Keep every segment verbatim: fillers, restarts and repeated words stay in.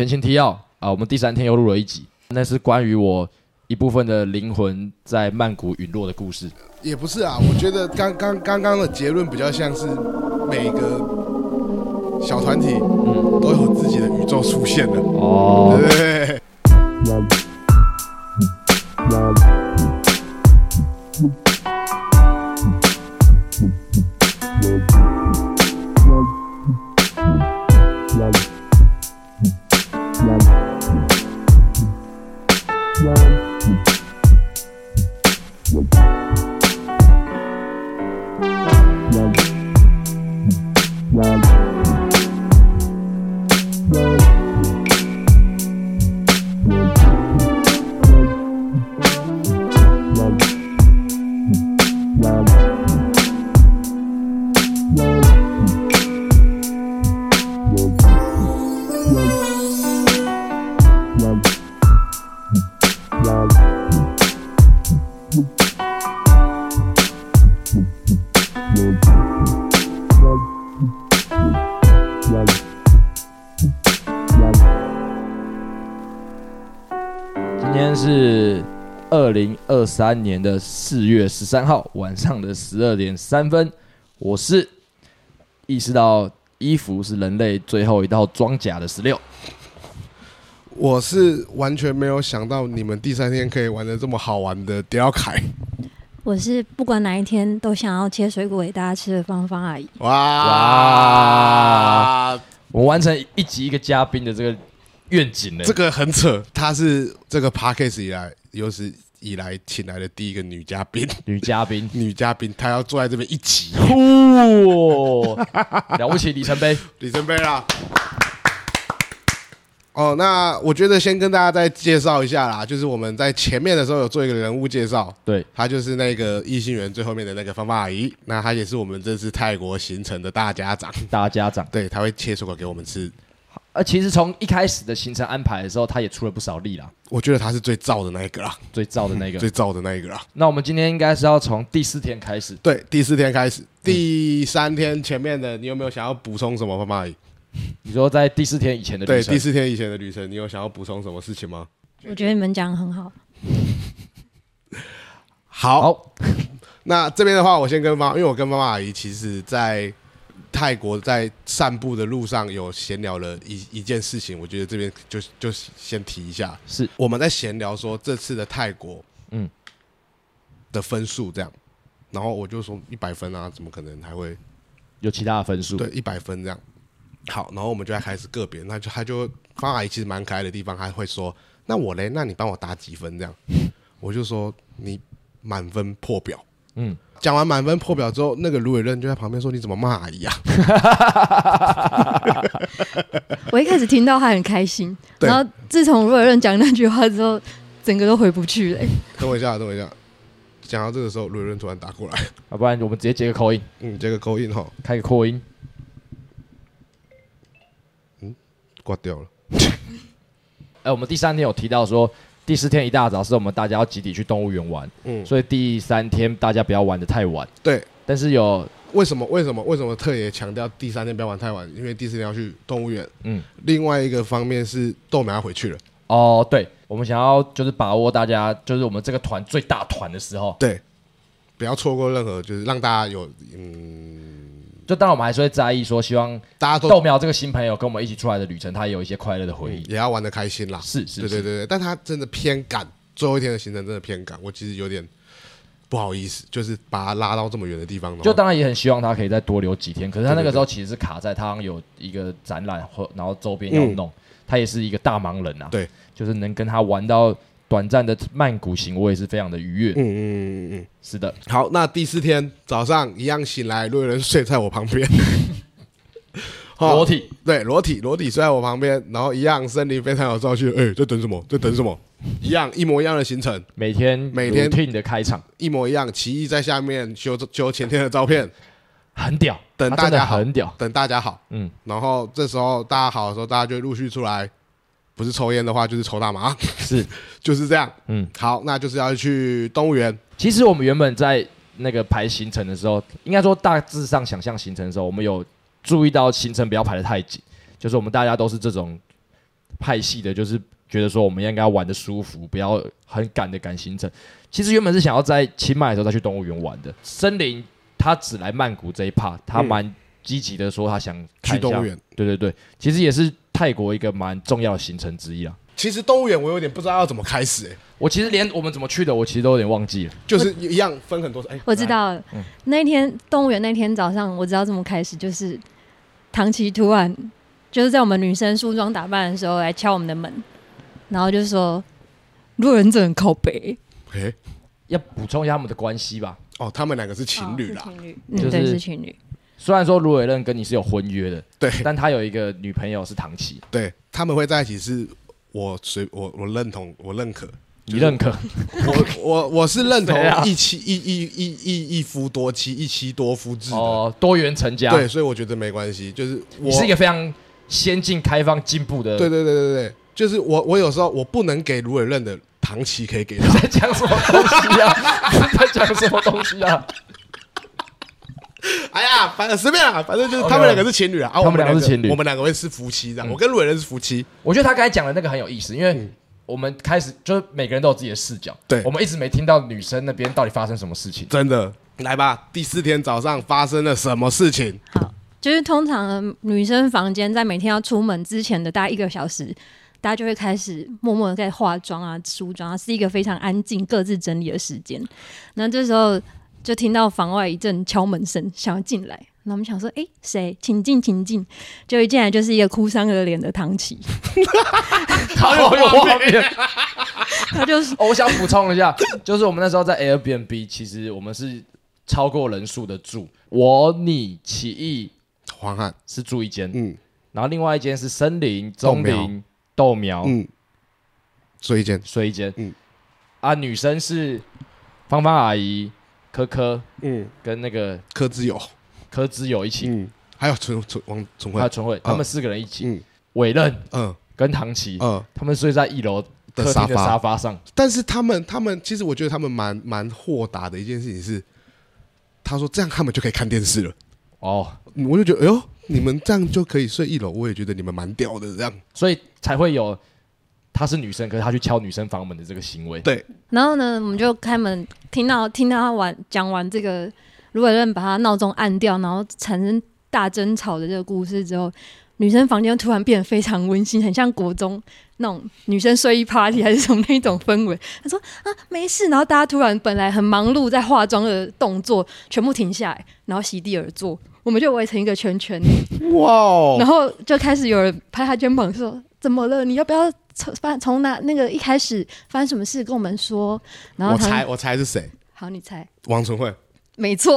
前情提要啊，我们第三天又录了一集，那是关于我一部分的灵魂在曼谷陨落的故事。 也不是啊，我觉得刚刚刚刚的结论比较像是每个小团体嗯都有自己的宇宙出现了哦，对不对？ 今天是二零二三年的四月十三号晚上的十二点三分。我是意识到衣服是人类最后一道装甲的十六。 我是完全没有想到你们第三天可以玩得这么好玩的迪奥凯。 我是不管哪一天都想要切水果给大家吃的芳芳阿姨。 哇哇！我完成一集一个嘉宾的这个愿景了， 这个很扯。她是这个 podcast 以来有史以来请来的第一个女嘉宾， 女嘉宾， 女嘉宾，她要坐在这边一集， 哦，了不起，里程碑， 里程碑啦。哦，那我觉得先跟大家再介绍一下啦，就是我们在前面的时候有做一个人物介绍， 对， 她就是那个异性缘最后面的那个芳芳阿姨，那她也是我们这次泰国行程的大家长， 大家长， 对，她会切水果给我们吃。 呃，其实从一开始的行程安排的时候，他也出了不少力啦。 我觉得他是最燥的那一个啦， 最燥的那个， 最燥的那一个啦。 那我们今天应该是要从第四天开始。 对，第四天开始，第三天前面的，你有没有想要补充什么，芳芳阿姨？ 你说在第四天以前的旅程， 对，第四天以前的旅程，你有想要补充什么事情吗？ 我觉得你们讲得很好。 好， 好那这边的话，我先跟妈，因为我跟妈妈阿姨其实在泰国在散步的路上有闲聊了一一件事情，我觉得这边就就先提一下， 是我们在闲聊说这次的泰国嗯的分数这样，然后我就说一百分啊，怎么可能还会有其他的分数？ 对，一百分这样。好，然后我们就开始个别，那就他就方阿姨其实蛮可爱的地方，他会说，那我嘞，那你帮我打几分这样？我就说你满分破表。嗯，讲完满分破表之后，那个卢伟任就在旁边说：“你怎么骂阿姨啊？” 我一开始听到他很开心，然后自从卢伟任讲那句话之后，整个都回不去了、欸。 等我一下，等我一下。讲到这个时候，卢伟任突然打过来， 要、啊、不然我们直接接个口音， 嗯，接个口音哈， 开个扩音， 嗯，挂掉了。 哎、欸，我们第三天有提到说。第四天一大早是我们大家要集体去动物园玩，嗯，所以第三天大家不要玩得太晚。 对， 但是有为什么为什么为什么特别强调第三天不要玩太晚？因为第四天要去动物园，嗯，另外一个方面是豆苗要回去了。 哦，对，我们想要就是把握大家就是我们这个团最大团的时候， 对，不要错过任何，就是让大家有嗯。 就当然我们还是会在意说，希望大家都豆苗这个新朋友跟我们一起出来的旅程，他也有一些快乐的回忆、嗯， 也要玩得开心啦。 是是， 对对对对，但他真的偏赶，最后一天的行程真的偏赶，我其实有点不好意思，就是把他拉到这么远的地方。 就当然也很希望他可以再多留几天，可是他那个时候其实是卡在他好像有一个展览，然后周边要弄、嗯，他也是一个大忙人啊。 对， 就是能跟他玩到短暂的曼谷行，我也是非常的愉悦。嗯嗯嗯嗯，是的。 好，那第四天早上一样醒来，瑞人睡在我旁边。 裸体， 对，裸体，裸体睡在我旁边，然后一样，森林非常有朝气。哎、欸，在等什么？在等什么？一样，一模一样的行程， 每天每天 routine 的开场一模一样。奇艺在下面修修前天的照片， 很屌， 等大家好， 很屌， 等大家好。嗯，然后这时候大家好的时候，大家就陆续出来，不是抽烟的话，就是抽大麻， 是就是这样。嗯，好，那就是要去动物园。 其实我们原本在那个排行程的时候，应该说大致上想象行程的时候，我们有注意到行程不要排得太紧，就是我们大家都是这种派系的，就是觉得说我们应该要玩的舒服，不要很赶的赶行程。其实原本是想要在清迈的时候再去动物园玩的。森林他只来曼谷这一 part， 他蛮积极的说他想看一下去动物园。 对对对，其实也是泰国一个蛮重要的行程之一啊。 其实动物园我有点不知道要怎么开始、欸， 我其实连我们怎么去的，我其实都有点忘记了。 就是一样分很多。哎、欸， 我知道了。 嗯、 那天动物园那天早上，我知道怎么开始，就是唐琪突然就是在我们女生梳妆打扮的时候来敲我们的门，然后就说：“路人真很靠北。 欸” 要补充一下他们的关系吧。 哦，他们两个是情侣啦。 哦、情侣， 嗯，就是、 对，是情侣。 虽然说卢伟任跟你是有婚约的， 对， 但他有一个女朋友是唐琪， 对，他们会在一起是。我随我我认同，我认可， 你认可？ 我我我是认同啊、 一妻一一一一一夫多妻，一妻多夫制的哦，多元成家。 对，所以我觉得没关系。就是我你是一个非常先进、开放、进步的。 对对对对对，就是我我有时候我不能给卢伟任的唐琪可以给他。 在讲什么东西啊？在讲什么东西啊？ 哎呀，反正随便啦，反正就是他们两个是情侣啊， okay, 啊他们两个是情侣， 我们两个会是夫妻这样。嗯、我跟卢伟任是夫妻。 我觉得他刚才讲的那个很有意思，因为我们开始就是每个人都有自己的视角， 对， 我们一直没听到女生那边到底发生什么事情。 真的，来吧，第四天早上发生了什么事情？ 好，就是通常女生房间在每天要出门之前的大概一个小时，大家就会开始默默的在化妆啊、梳妆啊，是一个非常安静、各自整理的时间。那这时候就听到房外一阵敲门声，想要进来。然后我们想说，哎、欸，谁？请进，请进。就一进来就是一个哭丧着脸的唐琪， 好有画面。 他就是、 哦，我想补充一下，就是我们那时候在 Airbnb， 其实我们是超过人数的住。我、你、奇艺、 黄汉是住一间， 嗯， 然后另外一间是森林、钟林、豆苗， 嗯，睡一间， 睡一间， 嗯， 啊，女生是芳芳阿姨、科科， 嗯， 跟那个柯之友。 柯之友一起， 嗯，还有纯纯王纯慧， 还有纯慧，他们四个人一起， 嗯， 伟任， 嗯， 跟唐琪， 嗯， 他们睡在一楼客厅的沙发上。 但是他们，他们其实我觉得他们蛮蛮豁达的一件事情是，他说这样他们就可以看电视了。 哦， 我就觉得，哎呦，你们这样就可以睡一楼，我也觉得你们蛮屌的，这样， 所以才会有她是女生，可是她去敲女生房门的这个行为。 对。 然后呢，我们就开门，听到听到他完讲完这个。卢伟任把他闹钟按掉，然后产生大争吵的这个故事之后，女生房间突然变得非常温馨，很像国中那种女生睡衣 party 还是什么那种氛围。他说啊没事，然后大家突然本来很忙碌在化妆的动作全部停下来，然后席地而坐，我们就围成一个圈圈。 哇、哦！ 然后就开始有人拍他肩膀说：“怎么了？你要不要从从哪那个一开始发生什么事跟我们说？”然后我猜我猜是谁？ 好，你猜。 王纯慧。 没错，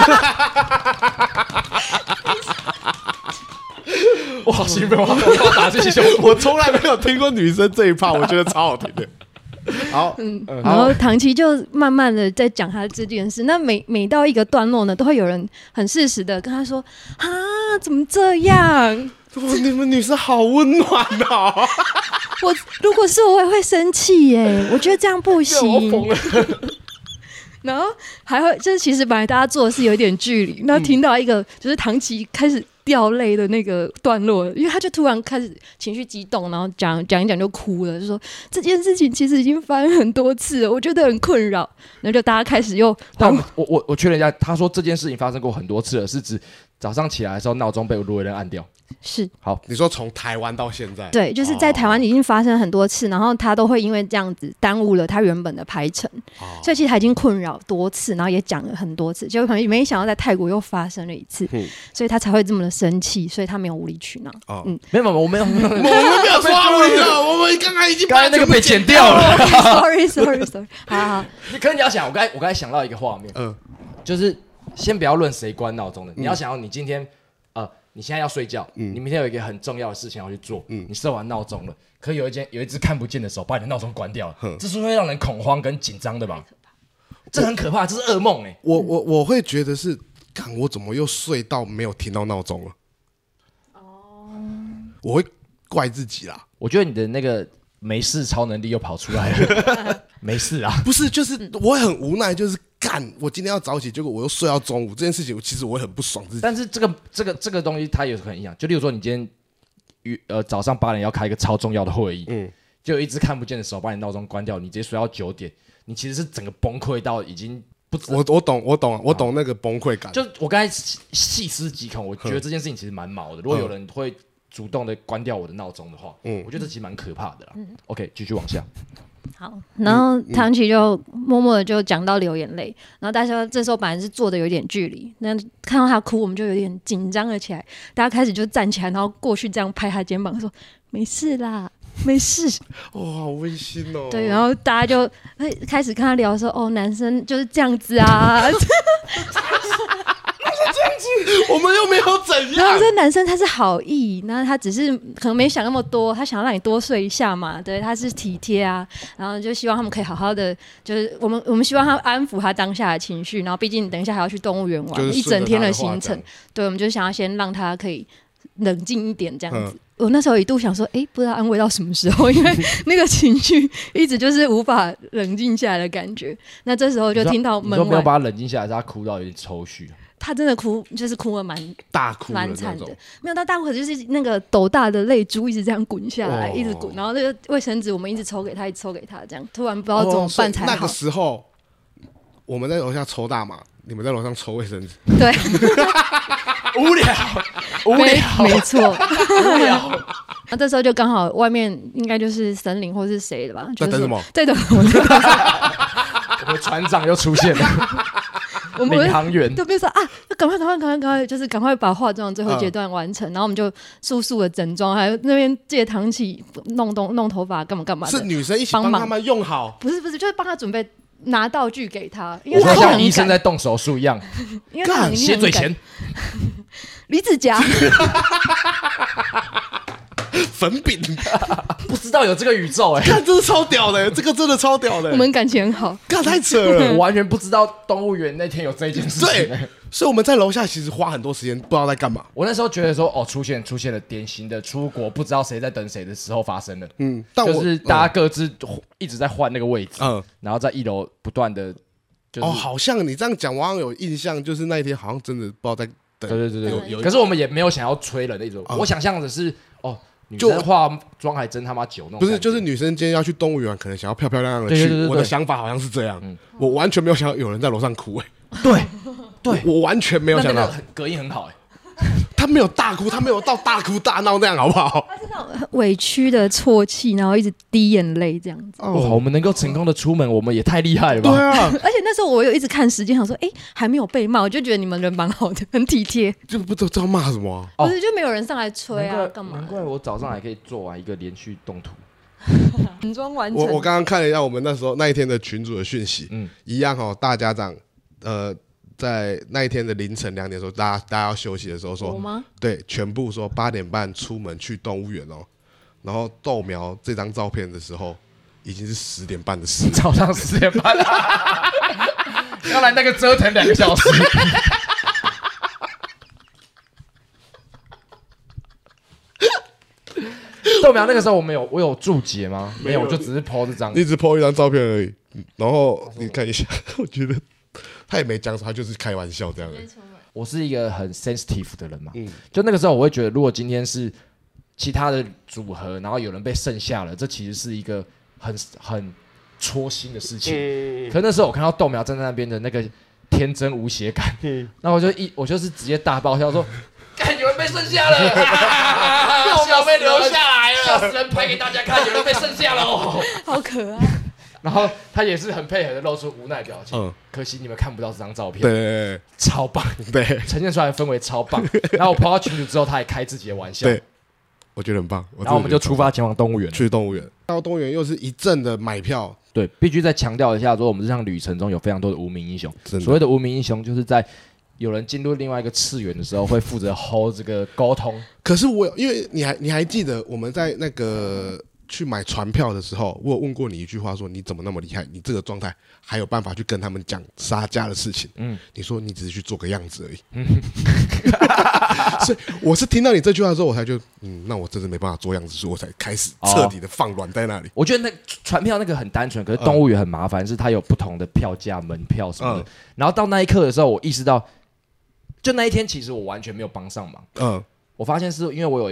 我好兴奋，我要打自己胸部。 我从来没有听过女生这一趴，我觉得超好听的。好， 嗯，然后唐琪就慢慢的在讲他这件事。那每每到一个段落呢，都会有人很适时的跟他说：“啊，怎么这样？ 你们女生好温暖哦！ 我如果是我，我也会生气耶。我觉得这样不行。”然后还会，就是其实本来大家做的是有一点距离，然后听到一个就是唐琪开始掉泪的那个段落，因为他就突然开始情绪激动，然后讲讲一讲就哭了，就说这件事情其实已经发生很多次了，我觉得很困扰。然后就大家开始又， 他我我我确认一下，他说这件事情发生过很多次了，是指早上起来的时候闹钟被卢伟任按掉。 是， 好， 你说从台湾到现在， 对，就是在台湾已经发生很多次，然后他都会因为这样子耽误了他原本的排程，哦、所以其实他已经困扰多次，然后也讲了很多次，就可能没想到在泰国又发生了一次，嗯、所以他才会这么的生气，所以他没有无理取闹。 哦、 嗯， 没有，我没有，我们没有说无理了，我们刚才已经刚才那个被剪掉了。 Sorry，Sorry，Sorry， 好好， 你可能你要想，我刚才我刚才想到一个画面，嗯，就是先不要论谁关闹钟的，你要想要你今天。你现在要睡觉，嗯、你明天有一个很重要的事情要去做，嗯、你设完闹钟了，可有一件有一只看不见的手把你的闹钟关掉了，这是会让人恐慌跟紧张的吧？这很可怕，这是噩梦哎！ 我我我会觉得是，看我怎么又睡到没有听到闹钟了？哦，我会怪自己啦。 我觉得你的那个没事超能力又跑出来了，没事啊， 不是，就是我很无奈，就是。干！我今天要早起，结果我又睡到中午，这件事情其实我很不爽自己。 但是这个这个这个东西它有可能影响，就例如说你今天呃早上八点要开一个超重要的会议， 嗯， 就有一只看不见的手把你闹钟关掉，你直接睡到九点，你其实是整个崩溃到已经不知。 我我懂，我懂，我懂那个崩溃感。 就我刚才细思极恐，我觉得这件事情其实蛮毛的。如果有人会主动的关掉我的闹钟的话，嗯，我觉得这其实蛮可怕的啦。嗯、OK， 继续往下。 好，然后唐琪就默默的就讲到流眼泪，然后大家这时候本来是坐的有点距离，那看到他哭，我们就有点紧张了起来，大家开始就站起来，然后过去这样拍他肩膀说：“没事啦，没事。” 哇、哦，好温馨哦。 对，然后大家就开始跟他聊说：“哦，男生就是这样子啊。” 我们又没有怎样。 然后这男生他是好意，那他只是可能没想那么多，他想要让你多睡一下嘛，对，他是体贴啊，然后就希望他们可以好好的，就是我们我们希望他安抚他当下的情绪，然后毕竟等一下还要去动物园玩、就是、一整天的行程，对，我们就想要先让他可以冷静一点这样子。我那时候一度想说，哎，不知道安慰到什么时候，因为那个情绪一直就是无法冷静下来的感觉。那这时候就听到门外， 你都没有把他冷静下来，他哭到有点抽搐。 他真的哭，就是哭了蛮大哭蛮惨的，没有，他大哭就是那个斗大的泪珠一直这样滚下来，哦、一直滚，然后那个卫生纸我们一直抽给他，一直抽给他，这样突然不知道怎么办才好。 哦、那个时候我们在楼下抽大麻，你们在楼上抽卫生纸， 对， 无聊，无聊， 没错，无聊。那这时候就刚好外面应该就是森林或是谁的吧？ 在等什么？ 在等我们。 我们船长又出现了。 我们领航员对，比如说啊，赶快赶快赶快赶快，就是赶快把化妆最后阶段完成，嗯、然后我们就速速的整装，还有那边借唐琪弄东弄头发干嘛干嘛的， 是女生一起帮他们用好， 不是不是，就是帮他准备拿道具给他，因为他像医生在动手术一样， 因为他血嘴钳、 离子夹。 粉饼， 不知道有这个宇宙哎、欸， 看这是超屌的、欸，这个真的超屌的、欸， 我们感情很好， 看太扯了， 我完全不知道动物园那天有这件事情、欸。 对，所以我们在楼下其实花很多时间，不知道在干嘛。 我那时候觉得说，哦，出现出现了典型的出国不知道谁在等谁的时候发生了，嗯，但就是大家各自一直在换那个位置，嗯，然后在一楼不断的、就是， 哦，好像你这样讲，我好像有印象，就是那一天好像真的不知道在等， 对对对对，有有，可是我们也没有想要催人那种，嗯、我想象的是，哦。女生化妆还真他妈久，那种不是，就是女生今天要去动物园，可能想要漂漂亮亮的去。 对对对对， 我的想法好像是这样，嗯、我完全没有想到有人在楼上哭、欸， 哎，对对， 我完全没有想到， 隔音很好、欸，哎。 他没有大哭，他没有到大哭大闹那样，好不好？ 他是那种委屈的啜泣，然后一直滴眼泪这样子。 哇、哦，我们能够成功的出门，我们也太厉害了吧？ 对啊， 而且那时候我有一直看时间，想说，哎、欸，还没有被骂，我就觉得你们人蛮好的，很体贴。 就不知道骂什么、 啊，不是就没有人上来催啊，干嘛？ 难怪我早上还可以做完一个连续动图， 整装完成。 我我刚刚看了一下我们那时候那一天的群组的讯息，嗯，一样哦，大家长，呃。在那一天的凌晨两点的时候，大家大家要休息的时候说，对，全部说八点半出门去动物园哦。然后豆苗这张照片的时候，已经是十点半的事， 早上十点半，要来那个折腾两个小时。豆苗那个时候我们有我有注解吗？没有，我就只是 po 这张， 你只 po 一张照片而已。然后你看一下，我觉得。他也没讲什么，他就是开玩笑这样的。 我是一个很 sensitive 的人嘛，嗯，就那个时候我会觉得，如果今天是其他的组合，然后有人被剩下了，这其实是一个很很戳心的事情。嗯、可是那时候我看到豆苗站在那边的那个天真无邪感，嗯，那我就一我就是直接大爆笑说：“看有人被剩下了，豆苗被留下来了，笑死人！拍给大家看，有人被剩下了哦， 好可爱。” 然后他也是很配合的露出无奈表情，嗯，可惜你们看不到这张照片， 对， 超棒， 对， 呈现出来的氛围超棒。然后我跑到群组之后，他还开自己的玩笑， 对，我觉得很棒。 然后我们就出发前往动物园， 去动物园。到动物园又是一阵的买票， 对，必须再强调一下，说我们这趟旅程中有非常多的无名英雄。所谓的无名英雄，就是在有人进入另外一个次元的时候，会负责 hold 这个沟通。 可是我因为你还你还记得我们在那个。去买船票的时候，我有问过你一句话，说你怎么那么厉害？你这个状态还有办法去跟他们讲杀价的事情？嗯，你说你只是去做个样子而已。嗯，所以我是听到你这句话之后，我才就嗯，那我真的没办法做样子，所以我才开始彻底的放软在那里。 哦、我觉得那船票那个很单纯，可是动物园很麻烦，嗯、是它有不同的票价、门票什么的。嗯、然后到那一刻的时候，我意识到，就那一天其实我完全没有帮上忙。嗯，我发现是因为我有一。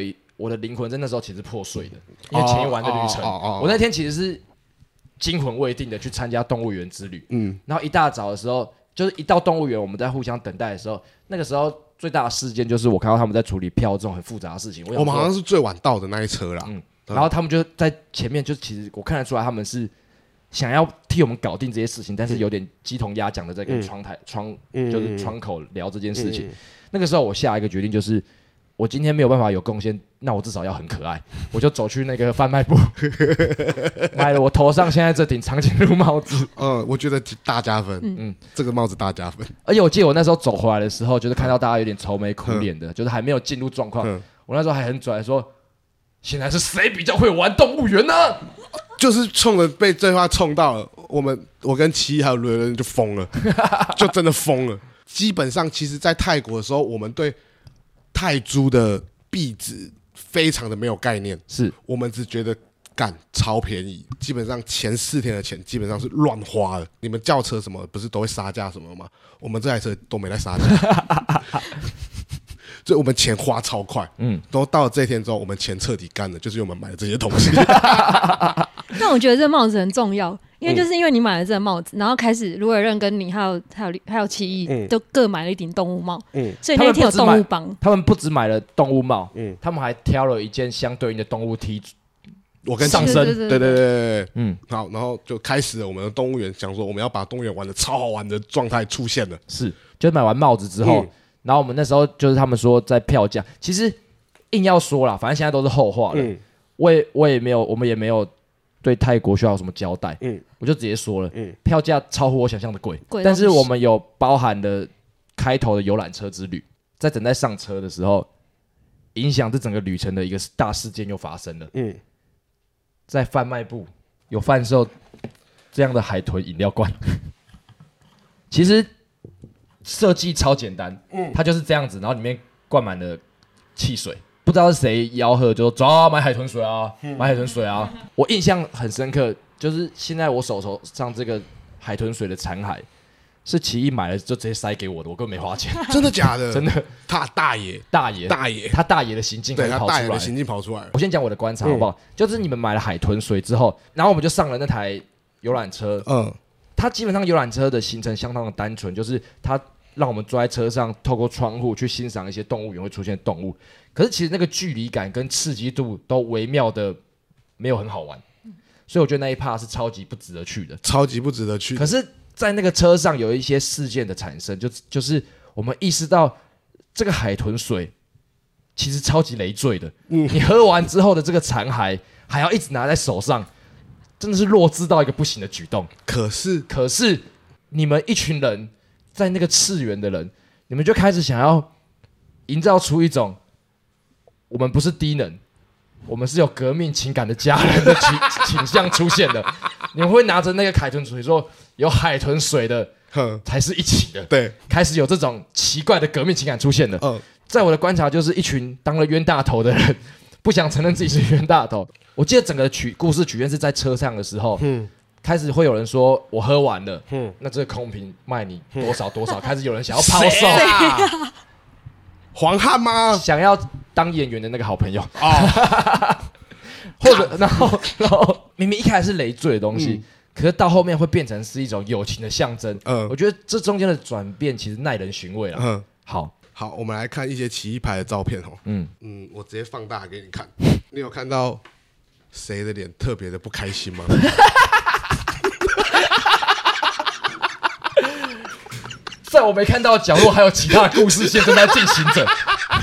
我的灵魂在那时候其实破碎的，因为前一晚的旅程， 哦哦哦哦我那天其实是惊魂未定的去参加动物园之旅。 嗯， 然后一大早的时候，就是一到动物园，我们在互相等待的时候，那个时候最大的事件就是我看到他们在处理票这种很复杂的事情。我, 我们好像是最晚到的那一车啦。 嗯，然后他们就在前面，就其实我看得出来他们是想要替我们搞定这些事情，但是有点鸡同鸭讲的在跟窗台、嗯、窗就是窗口聊这件事情。嗯嗯、那个时候我下一个决定就是，我今天没有办法有贡献，那我至少要很可爱。我就走去那个贩卖部，买了我头上现在这顶长颈鹿帽子。 嗯，我觉得大加分。嗯，这个帽子大加分。 而且我记得我那时候走回来的时候，就是看到大家有点愁眉苦脸的，嗯、就是还没有进入状况。嗯、我那时候还很拽说。现在是谁比较会玩动物园呢？ 就是冲着被这句话冲到了，我们我跟奇艺还有伦伦就疯了，就真的疯了。基本上，其实，在泰国的时候，我们对泰铢的币值非常的没有概念， 是我们只觉得干超便宜，基本上前四天的钱基本上是乱花的。你们轿车什么不是都会杀价什么吗？我们这台车都没在杀价。所以我们钱花超快，嗯，然后到了这一天之后，我们钱彻底干了，就是因为我们买了这些东西。 但我觉得这帽子很重要，因为就是因为你买了这个帽子，然后开始卢伟任跟你还有还有还有奇艺、嗯、都各买了一顶动物帽，嗯，所以那天有动物帮。 他们不只买了动物帽，嗯，他们还挑了一件相对应的动物 T， 我跟上身， 对对对对对，嗯，好，然后就开始了我们的动物园，想说我们要把动物园玩的超好玩的状态出现了， 是，就买完帽子之后。嗯，然后我们那时候就是他们说在票价，其实硬要说啦，反正现在都是后话了。嗯，我也我也没有，我们也没有对泰国需要有什么交代。嗯，我就直接说了，嗯，票价超乎我想象的贵，贵但是我们有包含了开头的游览车之旅，在等待上车的时候，影响这整个旅程的一个大事件又发生了。嗯，在贩卖部有贩售这样的海豚饮料罐，其实。设计超简单，嗯，它就是这样子，然后里面灌满了汽水，不知道是谁吆喝就说走啊，买海豚水啊，嗯、买海豚水啊。我印象很深刻，就是现在我手头上这个海豚水的残骸，是奇艺买了就直接塞给我的，我根本没花钱。 真的假的？ 真的， 他大爷， 大爷， 大爷， 他大爷的行径， 对他大爷的行径跑出来了。 我先讲我的观察好不好？嗯、就是你们买了海豚水之后，然后我们就上了那台游览车，嗯。它基本上游览车的行程相当的单纯，就是它让我们坐在车上，透过窗户去欣赏一些动物园会出现的动物。可是其实那个距离感跟刺激度都微妙的没有很好玩，所以我觉得那一趴是超级不值得去的， 超级不值得去的。 可是，在那个车上有一些事件的产生，就就是我们意识到这个海豚水其实超级累赘的。嗯，你喝完之后的这个残骸还要一直拿在手上。真的是弱智到一个不行的举动。 可是， 可是你们一群人在那个次元的人，你们就开始想要营造出一种我们不是低能，我们是有革命情感的家人的倾倾向出现的。你们会拿着那个海豚水说，有海豚水的才是一起的。 对， 开始有这种奇怪的革命情感出现了。嗯，在我的观察，就是一群当了冤大头的人，不想承认自己是冤大头。我记得整个曲故事曲线是在车上的时候，嗯，开始会有人说我喝完了，嗯，那这个空瓶卖你多少多少，嗯、开始有人想要抛售， 啊、黄汉吗？ 想要当演员的那个好朋友啊，或者然后然后明明一开始是累赘的东西，嗯、可是到后面会变成是一种友情的象征，嗯，我觉得这中间的转变其实耐人寻味了，嗯，好。 好，我们来看一些奇异牌的照片哦。嗯嗯，我直接放大给你看。你有看到谁的脸特别的不开心吗？ 在我没看到的角落，还有其他的故事线正在进行着。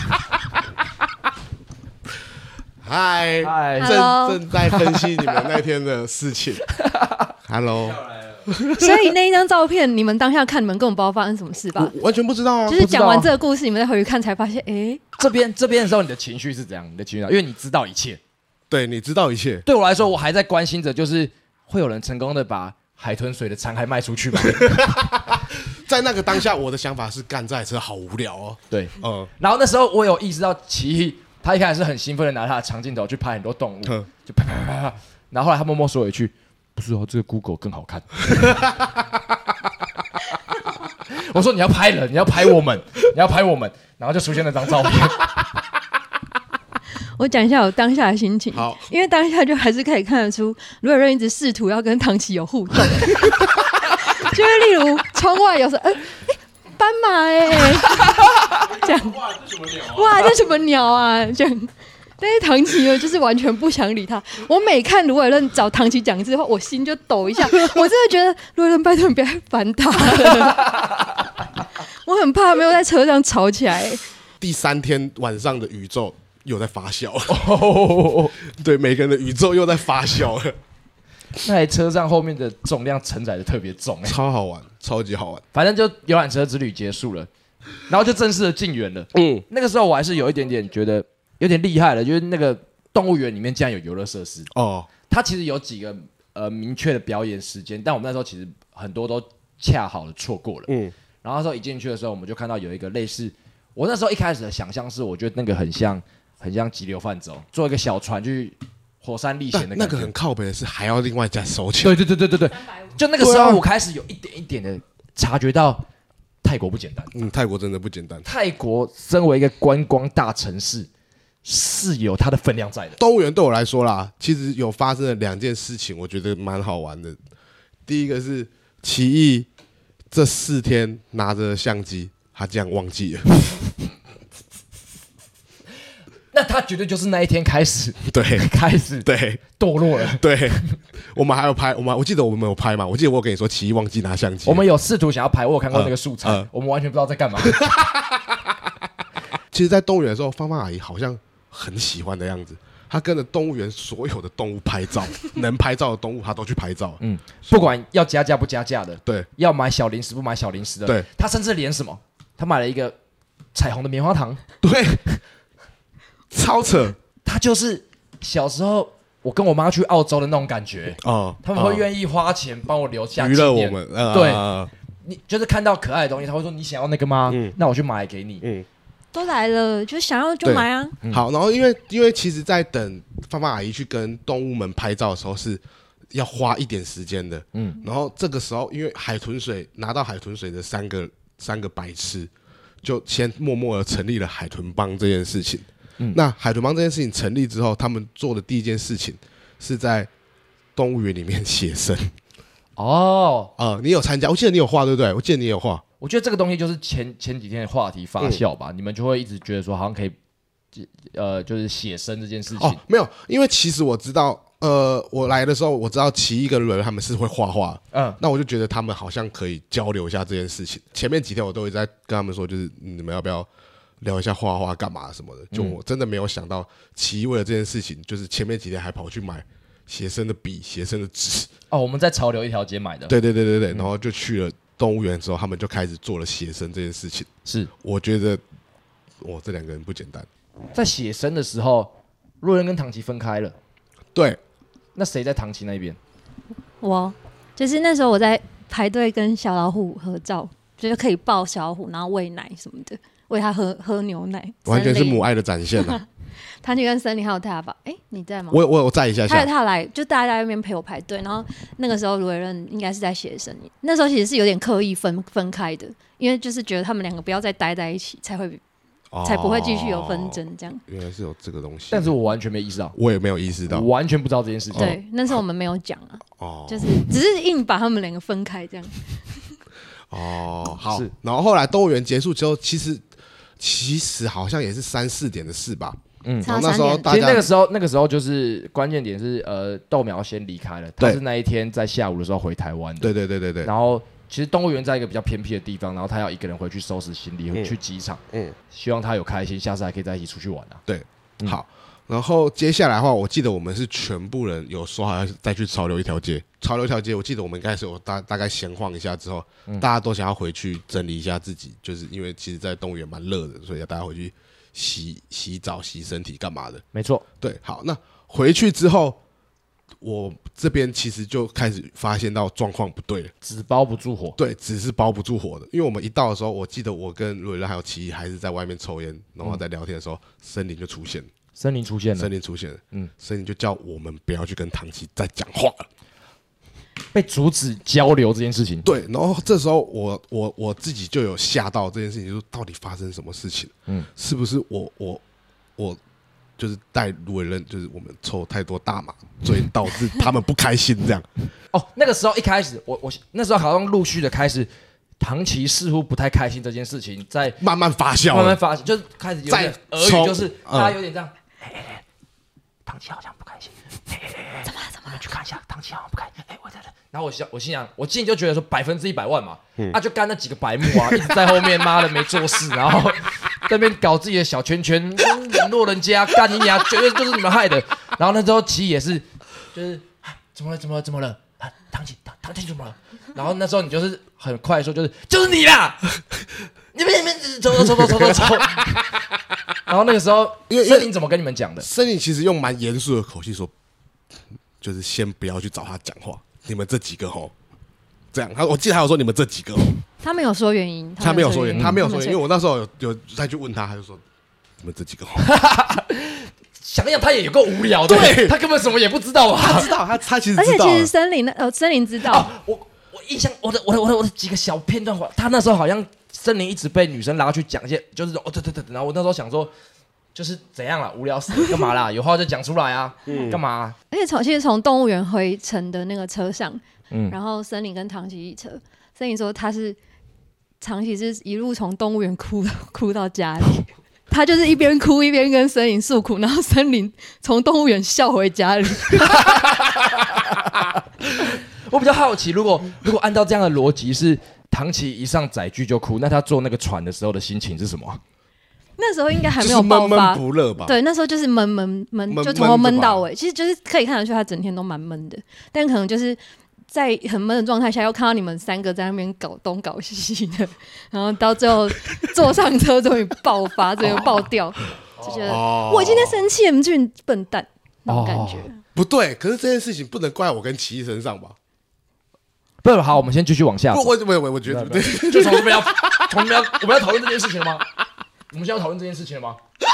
嗨， 嗨， 正正在分析你们那天的事情。Hello。 所以那一张照片，你们当下看，你们根本不知道发生什么事吧？ 完全不知道啊！ 就是讲完这个故事，你们再回去看，才发现，哎、欸， 这边这边的时候，你的情绪是怎样？你的情绪，因为你知道一切， 对，你知道一切。 对我来说，我还在关心着，就是会有人成功的把海豚水的残骸卖出去吗？ 在那个当下，我的想法是，干这台车好无聊哦。 对，嗯。然后那时候我有意识到，奇艺他一开始是很兴奋的拿他的长镜头去拍很多动物，嗯、就拍拍拍拍，然后后来他默默说了一句。不是哦，这个 Google 更好看。我说你要拍人，你要拍我们，你要拍我们，然后就出现那张照片。 我讲一下我当下的心情。 好， 因为当下就还是可以看得出，卢伟润一直试图要跟唐琪有互动，就是例如窗外有时候，哎、欸欸，斑马哎、欸，这样，哇，这什么鸟啊？哇，这什么鸟啊？这样。但是唐琪呢，就是完全不想理他。我每看卢伟润找唐琪讲之后，我心就抖一下。我真的觉得卢伟润，拜托你不要烦他了，我很怕没有在车上吵起来。 第三天晚上的宇宙又在发酵了，对，每个人的宇宙又在发酵了。 那台车上后面的重量承载的特别重、欸， 超好玩，超级好玩。 反正就游览车之旅结束了，然后就正式的进园了。嗯，那个时候我还是有一点点觉得。有点厉害了，就是那个动物园里面竟然有游乐设施哦。它其实有几个呃明确的表演时间，但我们那时候其实很多都恰好的错过了。嗯，然后那时候一进去的时候，我们就看到有一个类似，我那时候一开始的想象是，我觉得那个很像很像急流泛舟，坐一个小船去火山历险的感觉。 那个很靠北的是还要另外再收钱。 对对对对对对，就那个时候我开始有一点一点的察觉到泰国不简单。 嗯，泰国真的不简单。 泰国身为一个观光大城市。是有它的分量在的。 动物园对我来说啦，其实有发生了两件事情，我觉得蛮好玩的。第一个是奇艺这四天拿着相机，他竟然忘记了。 那他绝对就是那一天开始， 对， 开始对堕落了。 对，我们还有拍，我们我记得我们有拍嘛？我记得我跟你说，奇艺忘记拿相机。 我们有试图想要拍，我有看过那个素材，呃呃、我们完全不知道在干嘛。 其实，在动物园的时候，芳芳阿姨好像很喜欢的样子，她跟着动物园所有的动物拍照，能拍照的动物她都去拍照。嗯， 不管要加价不加价的， 对， 要买小零食不买小零食的， 对， 她甚至连什么，她买了一个彩虹的棉花糖， 对，超扯。 她就是小时候我跟我妈去澳洲的那种感觉哦，他们会愿意花钱帮我留下娱乐我们，呃、 对，你就是看到可爱的东西，他会说你想要那个吗？嗯，那我去买给你。 嗯。 都来了，就想要就买啊。 嗯、好，然后因为因为其实，在等芳芳阿姨去跟动物们拍照的时候，是要花一点时间的。嗯，然后这个时候，因为海豚水拿到海豚水的三个三个白痴，就先默默的成立了海豚帮这件事情。嗯，那海豚帮这件事情成立之后，他们做的第一件事情是在动物园里面写生。哦，啊、呃，你有参加？我记得你有画，对不对？我记得你有画。 我觉得这个东西就是前前几天的话题发酵吧，嗯、你们就会一直觉得说好像可以，呃，就是写生这件事情。 哦，没有，因为其实我知道，呃，我来的时候我知道奇艺跟伦他们是会画画，嗯，那我就觉得他们好像可以交流一下这件事情。前面几天我都会在跟他们说，就是你们要不要聊一下画画干嘛什么的。就我真的没有想到奇艺为了这件事情，就是前面几天还跑去买写生的笔、写生的纸。 哦，我们在潮流一条街买的。 对对对对对，嗯、然后就去了动物园之后，他们就开始做了写生这件事情。 是， 我觉得，哇，这两个人不简单。 在写生的时候，洛人跟唐琪分开了。 对， 那谁在唐琪那边？ 我，就是那时候我在排队跟小老虎合照，就是可以抱小老虎，然后喂奶什么的，喂它喝喝牛奶， 完全是母爱的展现啊。 唐琪跟森林还有他吧？哎、欸，你在吗？ 我我我在一下下。 还有他来，就大家在那边陪我排队。然后那个时候卢伟任应该是在写生，那时候其实是有点刻意分分开的，因为就是觉得他们两个不要再待在一起，才会、哦、才不会继续有纷争这样。 原来是有这个东西， 但是我完全没意识到， 我也没有意识到， 我完全不知道这件事情。 对，那时候我们没有讲啊，哦，就是只是硬把他们两个分开这样。 哦，好。然后后来动物园结束之后，其实其实好像也是三四点的事吧。 嗯，然后那时候大家其实那个时候那个时候就是关键点是呃豆苗先离开了，他是那一天在下午的时候回台湾的。 对对对对对。 然后其实动物园在一个比较偏僻的地方，然后他要一个人回去收拾行李，嗯、去机场。嗯，希望他有开心，下次还可以在一起出去玩啊。 对，嗯、好。然后接下来的话，我记得我们是全部人有说好要再去潮流一条街。潮流一条街，我记得我们应该是有大大概闲晃一下之后，嗯、大家都想要回去整理一下自己，就是因为其实，在动物园蛮热的，所以要大家回去洗洗澡、洗身体干嘛的。 没错， 对，好，那回去之后，我这边其实就开始发现到状况不对了， 纸包不住火。 对，纸是包不住火的，因为我们一到的时候，我记得我跟瑞乐还有奇艺还是在外面抽烟，然后在聊天的时候，森林就出现了。 森林出现了， 森林出现了，嗯，森林就叫我们不要去跟唐琪再讲话了， 被阻止交流这件事情。 对，然后这时候我我我自己就有嚇到这件事情，就是到底发生什么事情？嗯，是不是我我我就是带芦苇人，就是我们抽太多大麻，所以导致他们不开心这样。 哦，那个时候一开始，我我那时候好像陆续的开始，唐琪似乎不太开心这件事情，在慢慢发酵， 慢慢发酵，就是开始有点耳语，就是大家有点这样。哎哎哎，唐琪好像不开心。怎么了？怎么了？去看一下，唐琪好像不开心。哎，我在这。然后我想，我心想，我心里就觉得说百分之一百万嘛，嗯、啊，就干那几个白目啊，一直在后面，妈的没做事，然后在那边搞自己的小圈圈，冷落人家，干你娘，绝对就是你们害的。然后那时候琪也是，就是、啊、怎么了？怎么了？怎么了？啊，唐琪，唐唐琪怎么了？然后那时候你就是很快的说，就是就是你啦，你们你们走走走走走走走。然后那个时候，森林怎么跟你们讲的？ 森林其实用蛮严肃的口气说，就是先不要去找他讲话。你们这几个吼，这样他我记得还有说你们这几个， 他没有说原因， 他没有说原因，他没有说原因，因为我那时候有有再去问他，他就说你们这几个吼， 想想他也有够无聊的，对，他根本什么也不知道啊， 他知道他他其实知道， 而且其实森林呃森林知道， 哦、我我印象我的我的我的我的几个小片段，他那时候好像森林一直被女生拉去讲一些，就是哦对对对，然后我那时候想说。就是怎样啦，无聊死了，干嘛啦？有话就讲出来啊，干、嗯、嘛、啊？ 而且从其实从动物园回程的那个车上，嗯，然后森林跟唐琪一车，森林说他是唐琪是一路从动物园哭哭到家里，他就是一边哭一边跟森林诉苦，然后森林从动物园笑回家里。 我比较好奇，如果如果按照这样的逻辑，是唐琪一上载具就哭，那他坐那个船的时候的心情是什么？ 那时候应该还没有爆发， 闷闷不乐吧？ 对，那时候就是闷闷闷，就从头闷到尾。其实就是可以看得出他整天都蛮闷的，但可能就是在很闷的状态下，又看到你们三个在那边搞东搞西的，然后到最后坐上车，终于爆发，最后爆掉，就觉得、哦、我今天生气了，你们这群笨蛋那种感觉、哦。 不对，可是这件事情不能怪我跟奇艺身上吧？ 不好，我们先继续往下走。 我我我我觉得对， 就从这边要从这边要我们要讨论这件事情了吗？我们现在要讨论这件事情了吗？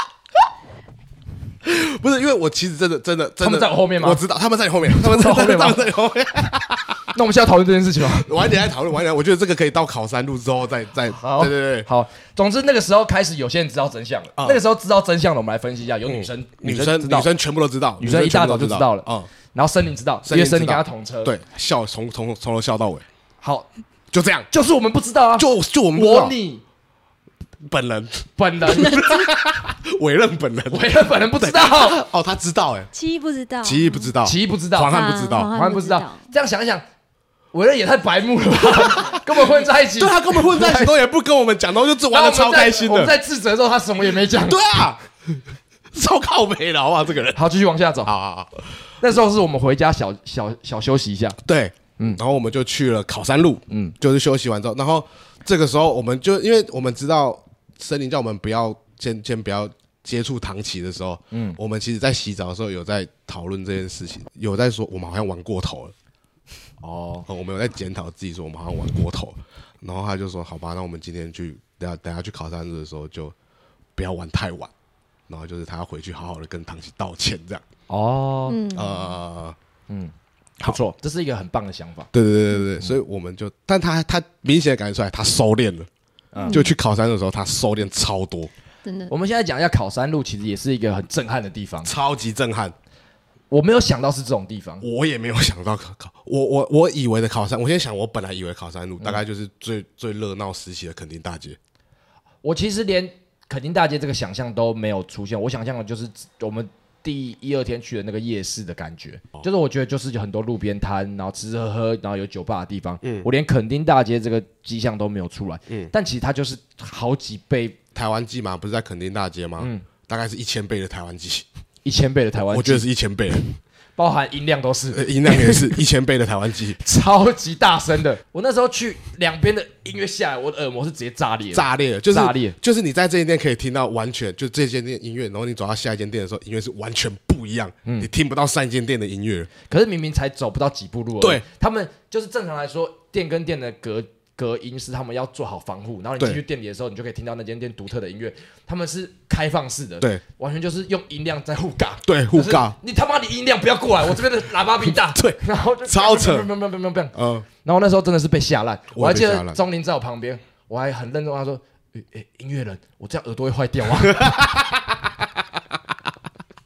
不是，因为我其实真的真的真的， 他们在我后面吗？ 我知道他们在你后面，他们在后面吗？他们在你后面。 那我们现在要讨论这件事情吗？ 晚点再讨论，晚点。我觉得这个可以到考山路之后再再。对对对， 好。总之那个时候开始，有些人知道真相了。嗯、那个时候知道真相了，我们来分析一下。有女生，嗯、 女生女生全部都知道， 女生一大早就知道了。嗯。然后森林知道，因为森林跟他同车。 对，笑从从从头笑到尾。 好， 就这样。 就是我们不知道啊， 就就我们我你。 本人， 本人， 委任本人， 委任本人不知道哦，他知道哎， 奇艺不知道， 奇艺不知道， 奇艺不知道， 黄汉不知道， 黄汉不知道。这样想一想，委任也太白目了吧，跟我们混在一起， 对他跟我们混在一起都也不跟我们讲，然后就玩的超开心的。 我们在自责的时候，他什么也没讲， 对啊，超靠北的好不好？这个人， 好，继续往下走。 好好好， 那时候是我们回家小小小休息一下， 对，嗯，然后我们就去了考山路，嗯，就是休息完之后，然后这个时候我们就因为我们知道。森林叫我们不要先先不要接触唐琪的时候，嗯，我们其实在洗澡的时候有在讨论这件事情，有在说我们好像玩过头了，哦，我们有在检讨自己说我们好像玩过头了，然后他就说好吧，那我们今天去等下等下去考山路的时候就不要玩太晚，然后就是他要回去好好的跟唐琪道歉这样，哦，嗯呃嗯，不错，这是一个很棒的想法， 对对对对对，嗯、所以我们就，但他他明显的感觉出来他收敛了。嗯、就去考山的时候，他收敛超多。 真的， 我们现在讲一下考山路，其实也是一个很震撼的地方， 超级震撼。 我没有想到是这种地方， 我也没有想到考考。我我我以为的考山，我先想，我本来以为考山路、嗯、大概就是最最热闹时期的垦丁大街。 我其实连垦丁大街这个想象都没有出现，我想象的就是我们第一二天去的那个夜市的感觉，哦、就是我觉得就是有很多路边摊，然后吃吃喝喝，然后有酒吧的地方。嗯，我连垦丁大街这个迹象都没有出来。嗯，但其实它就是好几倍。 台湾季嘛，不是在垦丁大街吗？嗯，大概是一千倍的台湾季， 一千倍的台湾季， 我觉得是一千倍的。 包含音量都是， 呃、音量也是一千倍的台湾机， 超级大声的。我那时候去两边的音乐下来，我的耳膜是直接炸裂， 炸裂了，就是炸裂， 就是你在这间店可以听到完全就这间店音乐，然后你走到下一间店的时候，音乐是完全不一样，嗯、你听不到上一间店的音乐。 可是明明才走不到几步路而已， 对， 他们就是正常来说，店跟店的隔。隔音是他们要做好防护，然后你进去店里的时候，你就可以听到那间店独特的音乐。他们是开放式的，对，完全就是用音量在互尬， 对，互尬。 你他妈的音量不要过来，我这边的喇叭比你大， 对， 然后就超扯， 不不不不不，嗯，然后那时候真的是被吓烂，我还记得钟林在我旁边，我还很认真，他说：“哎、欸欸，音乐人，我这样耳朵会坏掉啊。”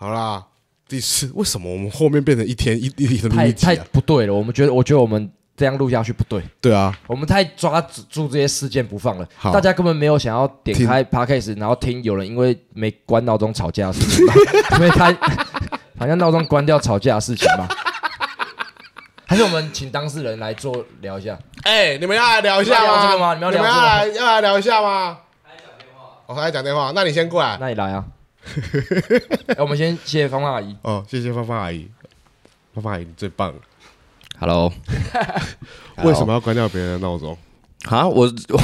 好啦，第四，为什么我们后面变成一天一一天的太太秘密集啊？ 不对了。我们觉得，我觉得我们这样录下去不对。 对啊， 我们太抓住这些事件不放了， 好大家根本没有想要点开 podcast， 然后听有人因为没关闹钟吵架的事情吧？因为他好像闹钟关掉吵架的事情吧？还是我们请当事人来做聊一下？ 哎、欸，你们要来聊一下吗？ 你们要聊这个吗？你们要聊这个吗？ 你们要来要来聊一下吗？我还在讲电话，那你先过来。 那你来啊！欸、我们先谢谢芳芳阿姨。 哦，谢谢芳芳阿姨，芳芳阿姨你最棒了。 Hello， 为什么要关掉别人的闹钟？ 啊，我我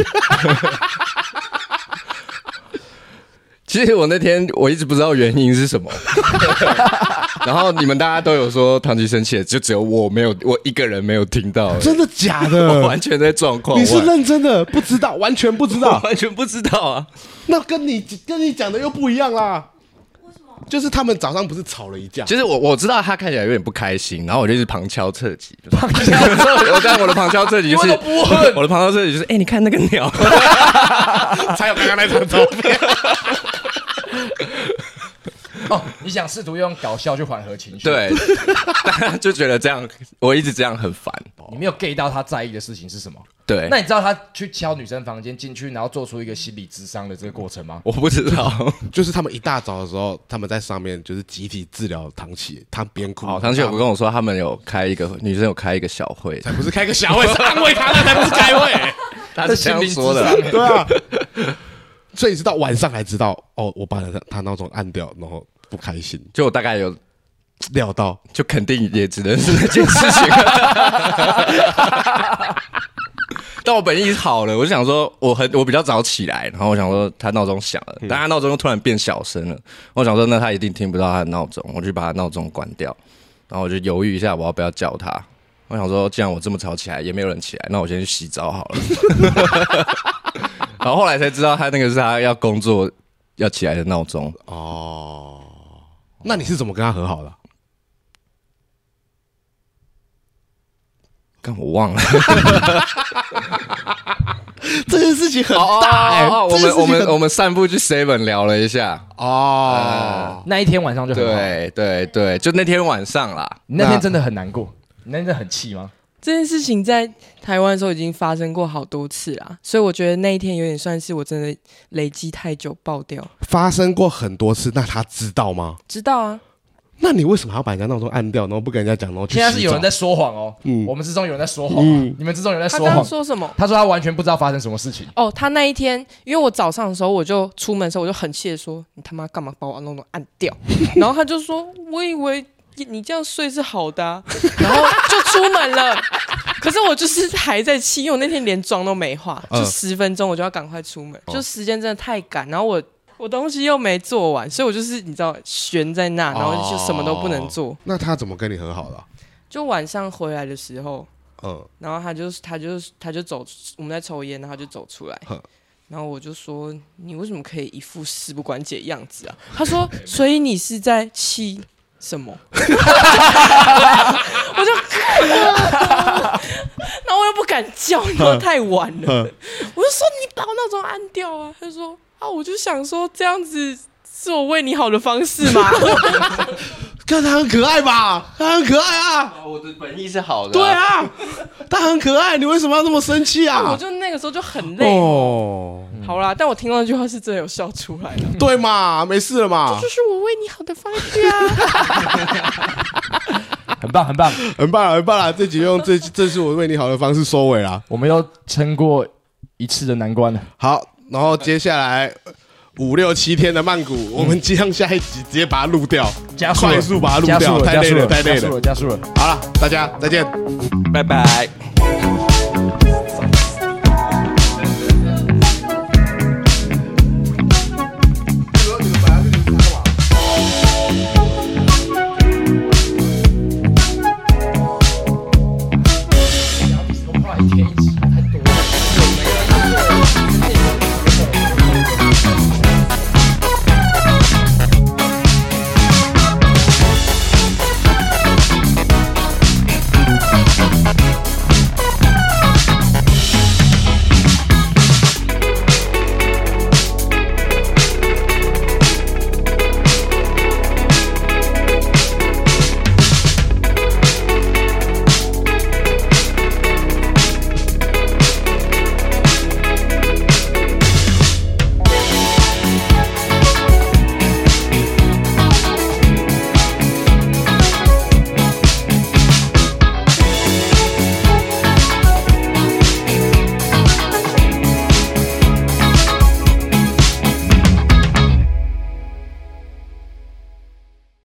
其实我那天我一直不知道原因是什么，然后你们大家都有说唐吉生气了，就只有我没有，我一个人没有听到， 真的假的？ 我完全在状况外。 你是认真的？不知道，完全不知道， 完全不知道啊！ 那跟你跟你讲的又不一样啦。就是他们早上不是吵了一架， 就是我我知道他看起来有点不开心，然后我就一直旁敲侧击，旁敲侧击，我在我的旁敲侧击就是我的旁敲侧击就是，哎、欸，你看那个鸟， 才有刚刚那张照片。 哦，你想试图用搞笑去缓和情绪？ 对，大家就觉得这样，我一直这样很烦。 你没有 get 到他在意的事情是什么？ 对， 那你知道他去敲女生房间进去，然后做出一个心理咨商的这个过程吗？ 我不知道， 就是他们一大早的时候，他们在上面就是集体治疗唐琪，他边哭。 哦，唐琪有跟我说，他们有开一个女生有开一个小会， 才不是开个小会，是安慰他的，才不是开会。 他是这样说的， 对啊。所以直到晚上才知道，哦，我把他他闹钟按掉，然后不开心。 就我大概有料到， 就肯定也只能是那件事情。但我本意是好了，我就想说，我很我比较早起来，然后我想说他闹钟响了，但他闹钟又突然变小声了，我想说那他一定听不到他的闹钟，我就把他闹钟关掉，然后我就犹豫一下，我要不要叫他？我想说，既然我这么早起来，也没有人起来，那我先去洗澡好了。然后后来才知道，他那个是他要工作要起来的闹钟。 哦，那你是怎么跟他和好的？ 但我忘了。 这件事情很大哎、欸！ 哦哦哦、我们我们我们散步去 seven 聊了一下哦、 呃，那一天晚上就很好。 对对对，就那天晚上啦。 你那天真的很难过，你那天真的很气吗？ 这件事情在台湾的时候已经发生过好多次啦，所以我觉得那一天有点算是我真的累积太久爆掉。 发生过很多次，那他知道吗？ 知道啊。 那你为什么要把人家闹钟按掉，然后不跟人家讲，然后去洗澡？ 现在是有人在说谎哦，嗯，我们之中有人在说谎、啊嗯，你们之中有人在说谎。 他刚刚说什么？ 他说他完全不知道发生什么事情。 哦，他那一天，因为我早上的时候我就出门的时候我就很气的说：“你他妈干嘛把我闹钟按掉？”然后他就说：“我以为你这样睡是好的、啊。”然后就出门了。可是我就是还在气，因为我那天连妆都没化，就十分钟我就要赶快出门，嗯、就时间真的太赶，然后我。我东西又没做完，所以我就是你知道悬在那，然后就什么都不能做。哦、 那他怎么跟你和好的、啊？ 就晚上回来的时候， 嗯， 然后他就他就他就走，我们在抽烟，然后他就走出来，然后我就说你为什么可以一副事不关己的样子啊？他说，所以你是在气什么？我就，然后我又不敢叫，因为太晚了，我就说你把我闹钟按掉啊！他就说。啊！我就想说，这样子是我为你好的方式吗？ 看他很可爱吧，他很可爱啊！ 我的本意是好的、啊。 对啊，他很可爱，你为什么要这么生气啊？ 啊我就那个时候就很累哦。好啦，但我听到那句话是真的有笑出来了。 对嘛，没事了嘛。 这就是我为你好的方式啊！很棒，很棒， 很棒，很棒啦！这集用这这是我为你好的方式收尾啦。 我们又撑过一次的难关了。 好。然后接下来五六七天的曼谷，嗯、我们即将下一集直接把它录掉， 加速快速把它录掉，太累了，太累了， 加速了，加速了。 好了，大家再见， 拜拜。